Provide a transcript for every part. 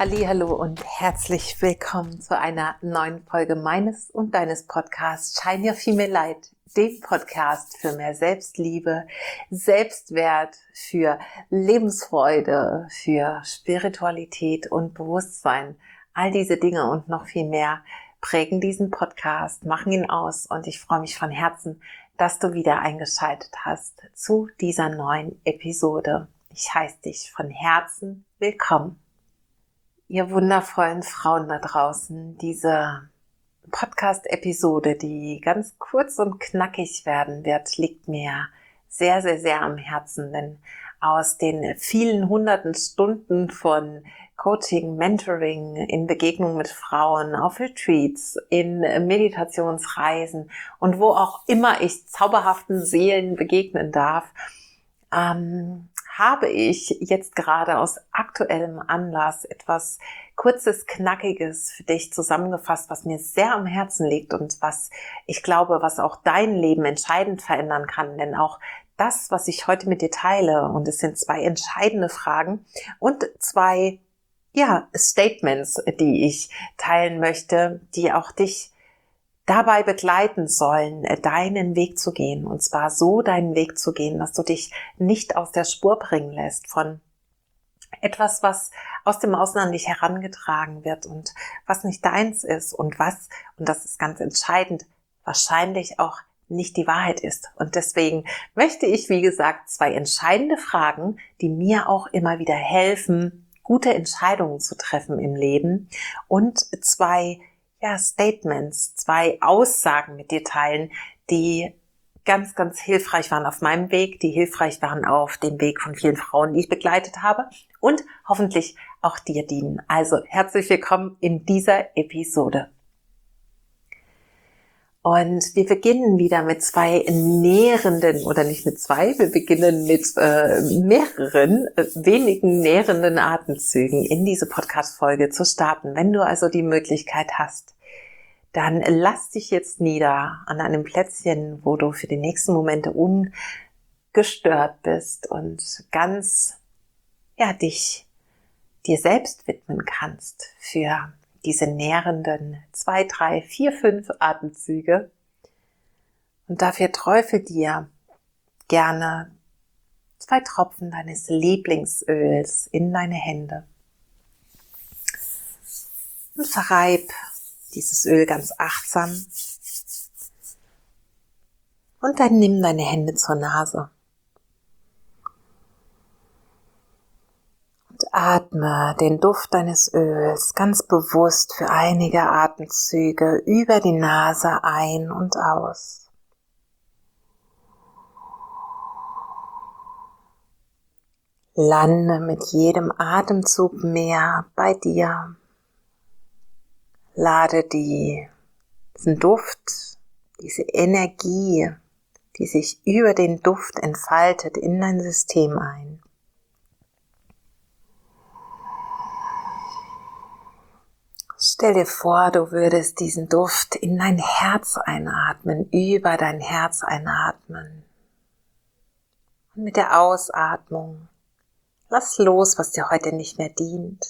Hallihallo und herzlich willkommen zu einer neuen Folge meines und deines Podcasts Shine Your Female Light, dem Podcast für mehr Selbstliebe, Selbstwert, für Lebensfreude, für Spiritualität und Bewusstsein. All diese Dinge und noch viel mehr prägen diesen Podcast, machen ihn aus und ich freue mich von Herzen, dass du wieder eingeschaltet hast zu dieser neuen Episode. Ich heiße dich von Herzen willkommen. Ihr wundervollen Frauen da draußen, diese Podcast-Episode, die ganz kurz und knackig werden wird, liegt mir sehr, sehr, sehr am Herzen, denn aus den vielen hunderten Stunden von Coaching, Mentoring, in Begegnung mit Frauen, auf Retreats, in Meditationsreisen und wo auch immer ich zauberhaften Seelen begegnen darf, habe ich jetzt gerade aus aktuellem Anlass etwas Kurzes, Knackiges für dich zusammengefasst, was mir sehr am Herzen liegt und was ich glaube, was auch dein Leben entscheidend verändern kann. Denn auch das, was ich heute mit dir teile, und es sind zwei entscheidende Fragen und zwei Statements, die ich teilen möchte, die auch dich dabei begleiten sollen, deinen Weg zu gehen. Und zwar so deinen Weg zu gehen, dass du dich nicht aus der Spur bringen lässt von etwas, was aus dem Außen an dich herangetragen wird und was nicht deins ist und was, und das ist ganz entscheidend, wahrscheinlich auch nicht die Wahrheit ist. Und deswegen möchte ich, wie gesagt, zwei entscheidende Fragen, die mir auch immer wieder helfen, gute Entscheidungen zu treffen im Leben, und zwei Statements, zwei Aussagen mit dir teilen, die ganz, ganz hilfreich waren auf meinem Weg, die hilfreich waren auf dem Weg von vielen Frauen, die ich begleitet habe und hoffentlich auch dir dienen. Also herzlich willkommen in dieser Episode. Und wir beginnen wieder mit zwei nährenden, oder nicht mit zwei, wir beginnen mit mehreren, wenigen nährenden Atemzügen in diese Podcast-Folge zu starten. Wenn du also die Möglichkeit hast, dann lass dich jetzt nieder an einem Plätzchen, wo du für die nächsten Momente ungestört bist und ganz, dich dir selbst widmen kannst für diese nährenden 2, 3, 4, 5 Atemzüge. Und dafür träufel dir gerne 2 Tropfen deines Lieblingsöls in deine Hände und verreib dieses Öl ganz achtsam. Und dann nimm deine Hände zur Nase und atme den Duft deines Öls ganz bewusst für einige Atemzüge über die Nase ein und aus. Lande mit jedem Atemzug mehr bei dir. Lade diesen Duft, diese Energie, die sich über den Duft entfaltet, in dein System ein. Stell dir vor, du würdest diesen Duft in dein Herz einatmen, über dein Herz einatmen. Und mit der Ausatmung lass los, was dir heute nicht mehr dient,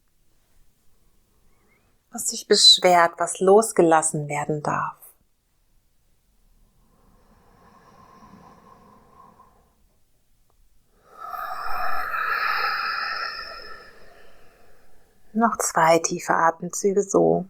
was dich beschwert, was losgelassen werden darf. Noch 2 tiefe Atemzüge so.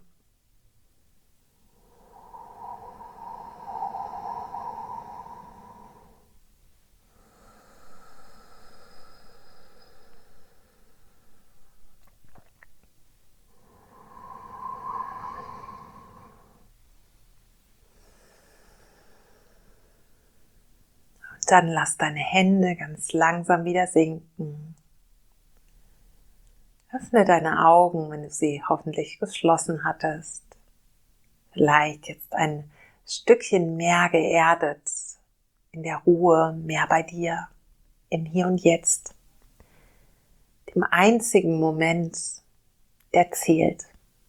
Dann lass deine Hände ganz langsam wieder sinken. Öffne deine Augen, wenn du sie hoffentlich geschlossen hattest. Vielleicht jetzt ein Stückchen mehr geerdet, in der Ruhe, mehr bei dir, im Hier und Jetzt, dem einzigen Moment, der zählt.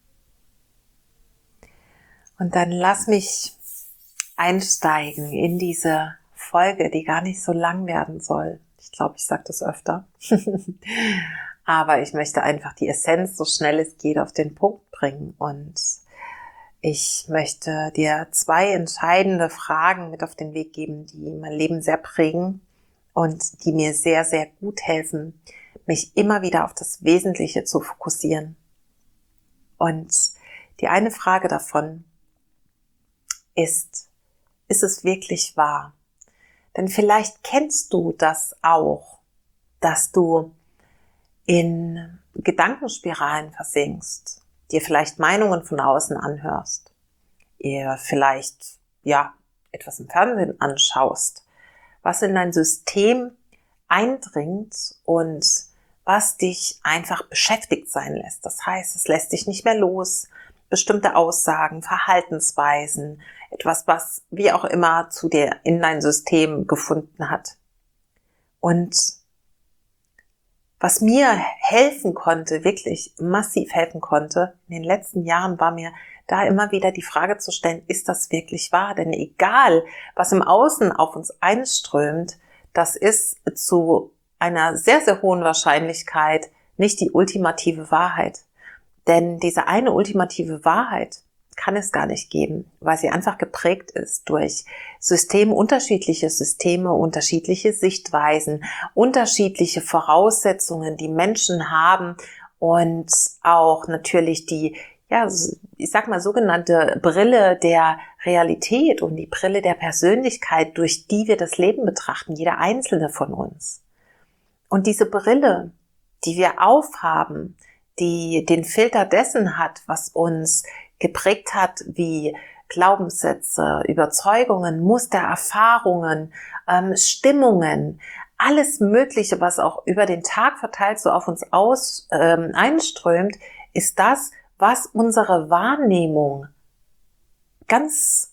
Und dann lass mich einsteigen in diese Folge, die gar nicht so lang werden soll. Ich glaube, ich sage das öfter. aber ich möchte einfach die Essenz so schnell es geht auf den Punkt bringen. Und ich möchte dir 2 entscheidende Fragen mit auf den Weg geben, die mein Leben sehr prägen und die mir sehr, sehr gut helfen, mich immer wieder auf das Wesentliche zu fokussieren. Und die eine Frage davon ist es wirklich wahr? Denn vielleicht kennst du das auch, dass du in Gedankenspiralen versinkst, dir vielleicht Meinungen von außen anhörst, ihr vielleicht, etwas im Fernsehen anschaust, was in dein System eindringt und was dich einfach beschäftigt sein lässt. Das heißt, es lässt dich nicht mehr los, bestimmte Aussagen, Verhaltensweisen, etwas, was wie auch immer zu dir in dein System gefunden hat. Und was mir helfen konnte, wirklich massiv helfen konnte, in den letzten Jahren war mir da immer wieder die Frage zu stellen, ist das wirklich wahr? Denn egal, was im Außen auf uns einströmt, das ist zu einer sehr, sehr hohen Wahrscheinlichkeit nicht die ultimative Wahrheit. Denn diese eine ultimative Wahrheit kann es gar nicht geben, weil sie einfach geprägt ist durch unterschiedliche Systeme, unterschiedliche Sichtweisen, unterschiedliche Voraussetzungen, die Menschen haben und auch natürlich die, sogenannte Brille der Realität und die Brille der Persönlichkeit, durch die wir das Leben betrachten, jeder einzelne von uns. Und diese Brille, die wir aufhaben, die den Filter dessen hat, was uns geprägt hat, wie Glaubenssätze, Überzeugungen, Muster, Erfahrungen, Stimmungen, alles Mögliche, was auch über den Tag verteilt so auf uns einströmt, ist das, was unsere Wahrnehmung ganz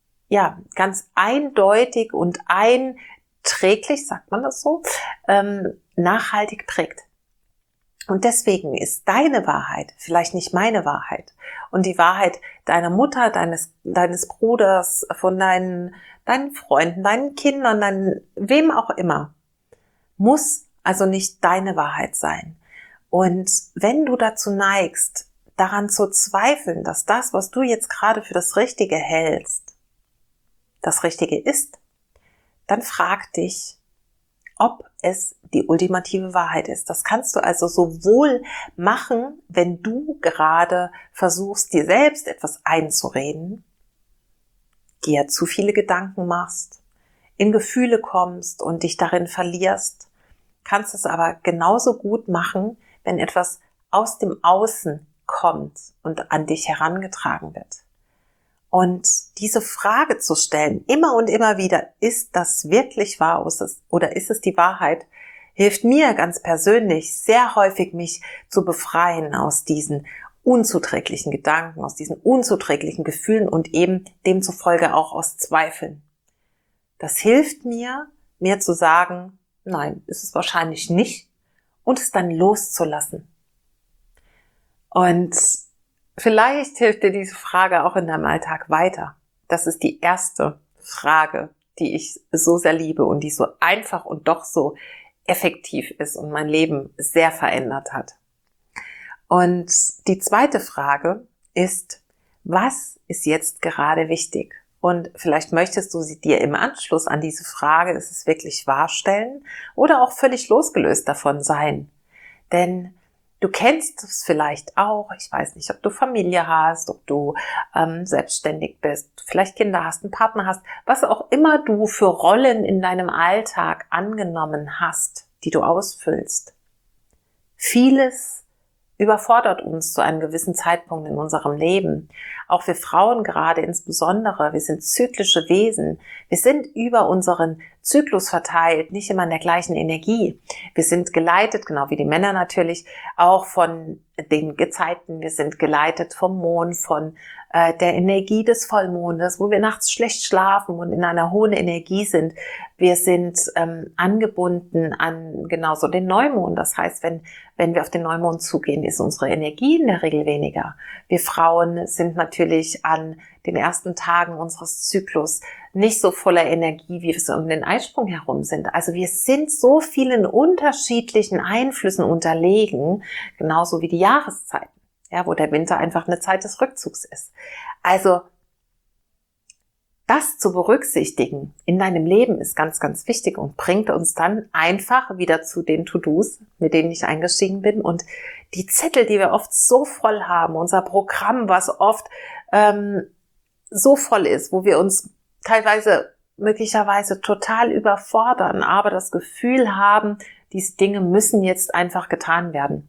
eindeutig und einträglich, sagt man das so, nachhaltig prägt. Und deswegen ist deine Wahrheit vielleicht nicht meine Wahrheit. Und die Wahrheit deiner Mutter, deines Bruders, von deinen Freunden, deinen Kindern, wem auch immer, muss also nicht deine Wahrheit sein. Und wenn du dazu neigst, daran zu zweifeln, dass das, was du jetzt gerade für das Richtige hältst, das Richtige ist, dann frag dich, ob es die ultimative Wahrheit ist. Das kannst du also sowohl machen, wenn du gerade versuchst, dir selbst etwas einzureden, dir zu viele Gedanken machst, in Gefühle kommst und dich darin verlierst, kannst es aber genauso gut machen, wenn etwas aus dem Außen kommt und an dich herangetragen wird. Und diese Frage zu stellen, immer und immer wieder, ist das wirklich wahr oder ist es die Wahrheit, hilft mir ganz persönlich sehr häufig, mich zu befreien aus diesen unzuträglichen Gedanken, aus diesen unzuträglichen Gefühlen und eben demzufolge auch aus Zweifeln. Das hilft mir zu sagen, nein, ist es wahrscheinlich nicht, und es dann loszulassen. Und vielleicht hilft dir diese Frage auch in deinem Alltag weiter. Das ist die erste Frage, die ich so sehr liebe und die so einfach und doch so effektiv ist und mein Leben sehr verändert hat. Und die zweite Frage ist, was ist jetzt gerade wichtig? Und vielleicht möchtest du sie dir im Anschluss an diese Frage, ist es wirklich wahr, stellen oder auch völlig losgelöst davon sein. Denn du kennst es vielleicht auch, ich weiß nicht, ob du Familie hast, ob du selbstständig bist, vielleicht Kinder hast, einen Partner hast, was auch immer du für Rollen in deinem Alltag angenommen hast, die du ausfüllst. Vieles überfordert uns zu einem gewissen Zeitpunkt in unserem Leben. Auch wir Frauen gerade insbesondere, wir sind zyklische Wesen. Wir sind über unseren Zyklus verteilt, nicht immer in der gleichen Energie. Wir sind geleitet, genau wie die Männer natürlich, auch von den Gezeiten. Wir sind geleitet vom Mond, von der Energie des Vollmondes, wo wir nachts schlecht schlafen und in einer hohen Energie sind. Wir sind angebunden an genauso den Neumond. Das heißt, wenn wir auf den Neumond zugehen, ist unsere Energie in der Regel weniger. Wir Frauen sind natürlich an den ersten Tagen unseres Zyklus nicht so voller Energie, wie wir so um den Eisprung herum sind. Also wir sind so vielen unterschiedlichen Einflüssen unterlegen, genauso wie die Jahreszeiten, ja, wo der Winter einfach eine Zeit des Rückzugs ist. Also das zu berücksichtigen in deinem Leben ist ganz, ganz wichtig und bringt uns dann einfach wieder zu den To-Dos, mit denen ich eingestiegen bin. Und die Zettel, die wir oft so voll haben, unser Programm, was oft so voll ist, wo wir uns teilweise möglicherweise total überfordern, aber das Gefühl haben, diese Dinge müssen jetzt einfach getan werden.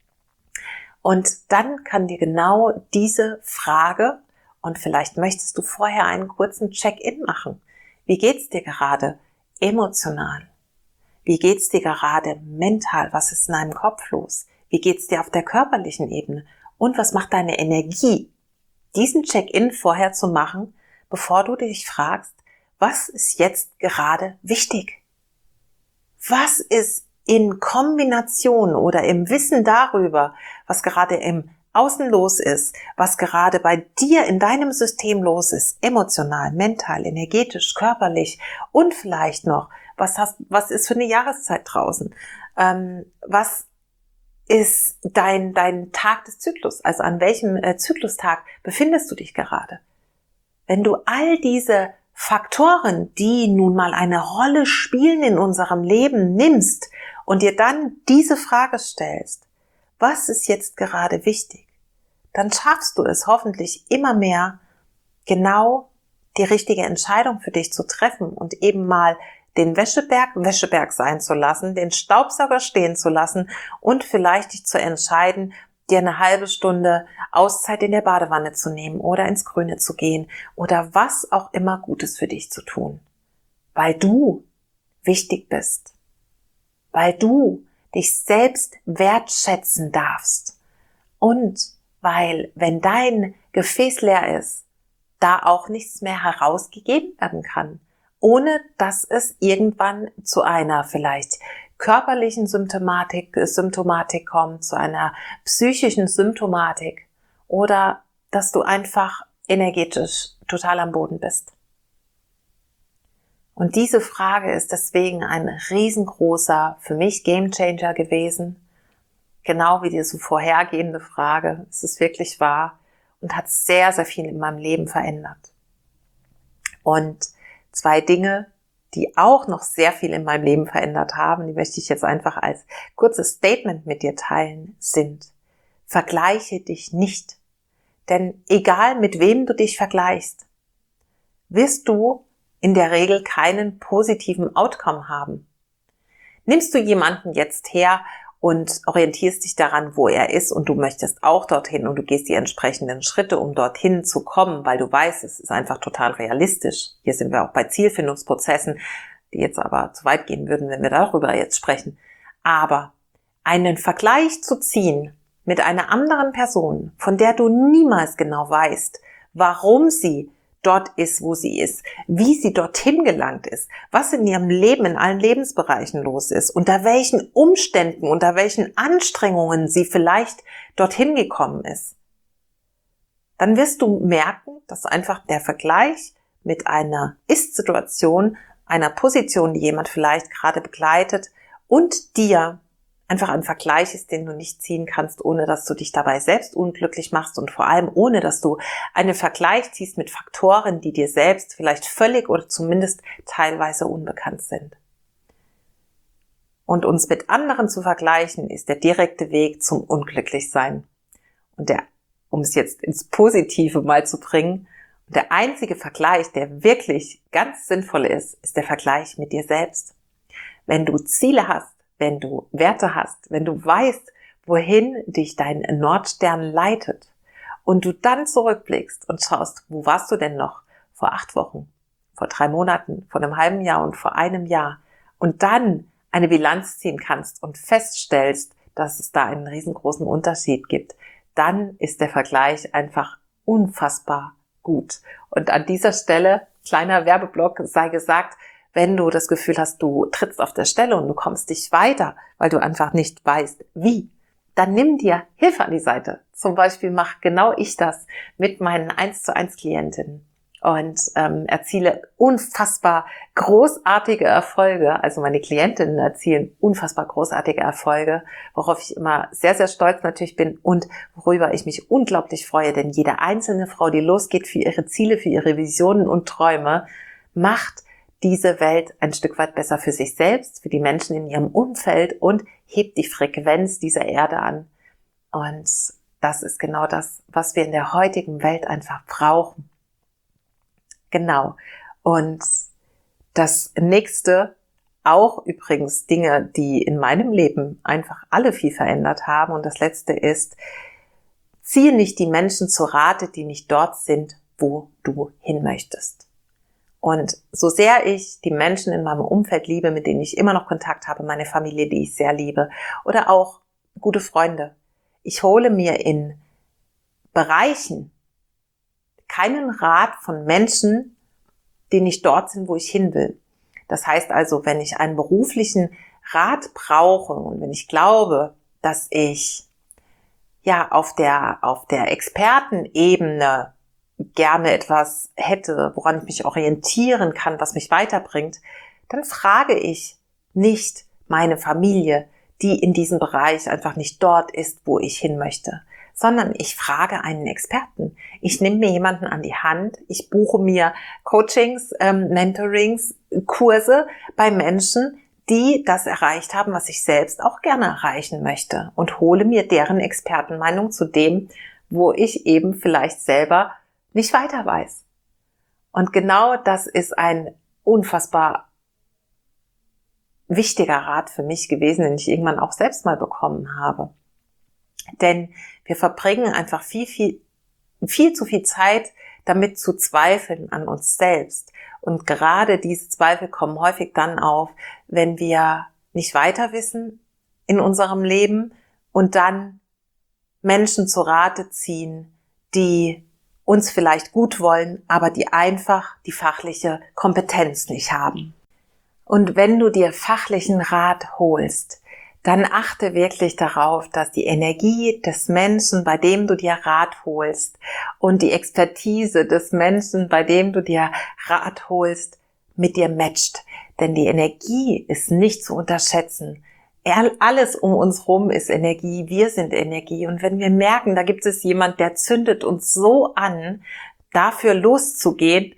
Und dann kann dir genau diese Frage, und vielleicht möchtest du vorher einen kurzen Check-in machen. Wie geht's dir gerade emotional? Wie geht's dir gerade mental? Was ist in deinem Kopf los? Wie geht's dir auf der körperlichen Ebene? Und was macht deine Energie? Diesen Check-in vorher zu machen, bevor du dich fragst, was ist jetzt gerade wichtig? Was ist in Kombination oder im Wissen darüber, was gerade im Außen los ist, was gerade bei dir in deinem System los ist, emotional, mental, energetisch, körperlich und vielleicht noch, was ist für eine Jahreszeit draußen? Was ist dein Tag des Zyklus? Also an welchem Zyklustag befindest du dich gerade? Wenn du all diese Faktoren, die nun mal eine Rolle spielen in unserem Leben, nimmst und dir dann diese Frage stellst, was ist jetzt gerade wichtig? Dann schaffst du es hoffentlich immer mehr, genau die richtige Entscheidung für dich zu treffen und eben mal den Wäscheberg sein zu lassen, den Staubsauger stehen zu lassen und vielleicht dich zu entscheiden, dir eine halbe Stunde Auszeit in der Badewanne zu nehmen oder ins Grüne zu gehen oder was auch immer Gutes für dich zu tun. Weil du wichtig bist. Weil du dich selbst wertschätzen darfst. Und weil, wenn dein Gefäß leer ist, da auch nichts mehr herausgegeben werden kann, ohne dass es irgendwann zu einer vielleicht körperlichen Symptomatik kommt, zu einer psychischen Symptomatik oder dass du einfach energetisch total am Boden bist. Und diese Frage ist deswegen ein riesengroßer, für mich Gamechanger gewesen, genau wie diese vorhergehende Frage. Es ist wirklich wahr und hat sehr, sehr viel in meinem Leben verändert. Und 2 Dinge, die auch noch sehr viel in meinem Leben verändert haben, die möchte ich jetzt einfach als kurzes Statement mit dir teilen, sind: Vergleiche dich nicht. Denn egal mit wem du dich vergleichst, wirst du in der Regel keinen positiven Outcome haben. Nimmst du jemanden jetzt her und orientierst dich daran, wo er ist und du möchtest auch dorthin und du gehst die entsprechenden Schritte, um dorthin zu kommen, weil du weißt, es ist einfach total realistisch. Hier sind wir auch bei Zielfindungsprozessen, die jetzt aber zu weit gehen würden, wenn wir darüber jetzt sprechen. Aber einen Vergleich zu ziehen mit einer anderen Person, von der du niemals genau weißt, warum sie dort ist, wo sie ist, wie sie dorthin gelangt ist, was in ihrem Leben, in allen Lebensbereichen los ist, unter welchen Umständen, unter welchen Anstrengungen sie vielleicht dorthin gekommen ist, dann wirst du merken, dass einfach der Vergleich mit einer Ist-Situation, einer Position, die jemand vielleicht gerade begleitet und dir einfach ein Vergleich ist, den du nicht ziehen kannst, ohne dass du dich dabei selbst unglücklich machst und vor allem ohne, dass du einen Vergleich ziehst mit Faktoren, die dir selbst vielleicht völlig oder zumindest teilweise unbekannt sind. Und uns mit anderen zu vergleichen, ist der direkte Weg zum Unglücklichsein. Und um es jetzt ins Positive mal zu bringen, der einzige Vergleich, der wirklich ganz sinnvoll ist, ist der Vergleich mit dir selbst. Wenn du Ziele hast, wenn du Werte hast, wenn du weißt, wohin dich dein Nordstern leitet und du dann zurückblickst und schaust, wo warst du denn noch vor 8 Wochen, vor 3 Monaten, vor einem halben Jahr und vor einem Jahr und dann eine Bilanz ziehen kannst und feststellst, dass es da einen riesengroßen Unterschied gibt, dann ist der Vergleich einfach unfassbar gut. Und an dieser Stelle, kleiner Werbeblock, sei gesagt, wenn du das Gefühl hast, du trittst auf der Stelle und du kommst nicht weiter, weil du einfach nicht weißt, wie, dann nimm dir Hilfe an die Seite. Zum Beispiel mache genau ich das mit meinen 1:1 Klientinnen und erziele unfassbar großartige Erfolge. Also meine Klientinnen erzielen unfassbar großartige Erfolge, worauf ich immer sehr, sehr stolz natürlich bin und worüber ich mich unglaublich freue. Denn jede einzelne Frau, die losgeht für ihre Ziele, für ihre Visionen und Träume, macht diese Welt ein Stück weit besser für sich selbst, für die Menschen in ihrem Umfeld und hebt die Frequenz dieser Erde an. Und das ist genau das, was wir in der heutigen Welt einfach brauchen. Genau. Und das nächste, auch übrigens Dinge, die in meinem Leben einfach alle viel verändert haben. Und das letzte ist, ziehe nicht die Menschen zu Rate, die nicht dort sind, wo du hin möchtest. Und so sehr ich die Menschen in meinem Umfeld liebe, mit denen ich immer noch Kontakt habe, meine Familie, die ich sehr liebe, oder auch gute Freunde, ich hole mir in Bereichen keinen Rat von Menschen, die nicht dort sind, wo ich hin will. Das heißt also, wenn ich einen beruflichen Rat brauche und wenn ich glaube, dass ich ja auf der Expertenebene gerne etwas hätte, woran ich mich orientieren kann, was mich weiterbringt, dann frage ich nicht meine Familie, die in diesem Bereich einfach nicht dort ist, wo ich hin möchte, sondern ich frage einen Experten. Ich nehme mir jemanden an die Hand, ich buche mir Coachings, Mentorings, Kurse bei Menschen, die das erreicht haben, was ich selbst auch gerne erreichen möchte und hole mir deren Expertenmeinung zu dem, wo ich eben vielleicht selber nicht weiter weiß. Und genau das ist ein unfassbar wichtiger Rat für mich gewesen, den ich irgendwann auch selbst mal bekommen habe. Denn wir verbringen einfach viel zu viel Zeit damit zu zweifeln an uns selbst. Und gerade diese Zweifel kommen häufig dann auf, wenn wir nicht weiter wissen in unserem Leben und dann Menschen zu Rate ziehen, die uns vielleicht gut wollen, aber die einfach die fachliche Kompetenz nicht haben. Und wenn du dir fachlichen Rat holst, dann achte wirklich darauf, dass die Energie des Menschen, bei dem du dir Rat holst, und die Expertise des Menschen, bei dem du dir Rat holst, mit dir matcht. Denn die Energie ist nicht zu unterschätzen. Alles um uns rum ist Energie, wir sind Energie. Und wenn wir merken, da gibt es jemand, der zündet uns so an, dafür loszugehen,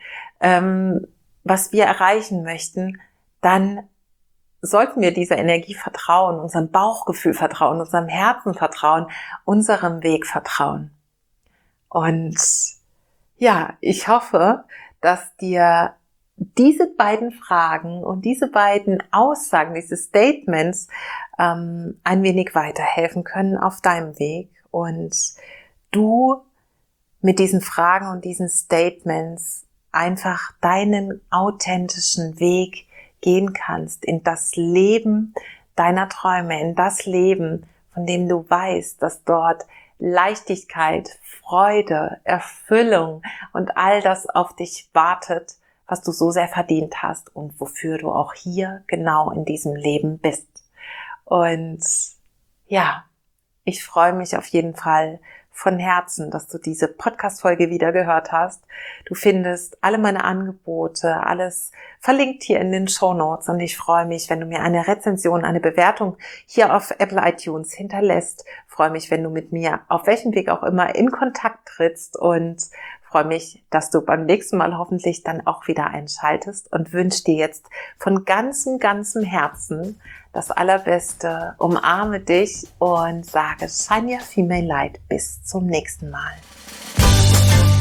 was wir erreichen möchten, dann sollten wir dieser Energie vertrauen, unserem Bauchgefühl vertrauen, unserem Herzen vertrauen, unserem Weg vertrauen. Und ja, ich hoffe, dass dir diese beiden Fragen und diese beiden Aussagen, diese Statements ein wenig weiterhelfen können auf deinem Weg und du mit diesen Fragen und diesen Statements einfach deinen authentischen Weg gehen kannst in das Leben deiner Träume, in das Leben, von dem du weißt, dass dort Leichtigkeit, Freude, Erfüllung und all das auf dich wartet, was du so sehr verdient hast und wofür du auch hier genau in diesem Leben bist. Und ja, ich freue mich auf jeden Fall von Herzen, dass du diese Podcast-Folge wieder gehört hast. Du findest alle meine Angebote, alles verlinkt hier in den Shownotes und ich freue mich, wenn du mir eine Rezension, eine Bewertung hier auf Apple iTunes hinterlässt. Ich freue mich, wenn du mit mir auf welchem Weg auch immer in Kontakt trittst und freue mich, dass du beim nächsten Mal hoffentlich dann auch wieder einschaltest und wünsche dir jetzt von ganzem Herzen das Allerbeste, umarme dich und sage Shine Your Female Light. Bis zum nächsten Mal.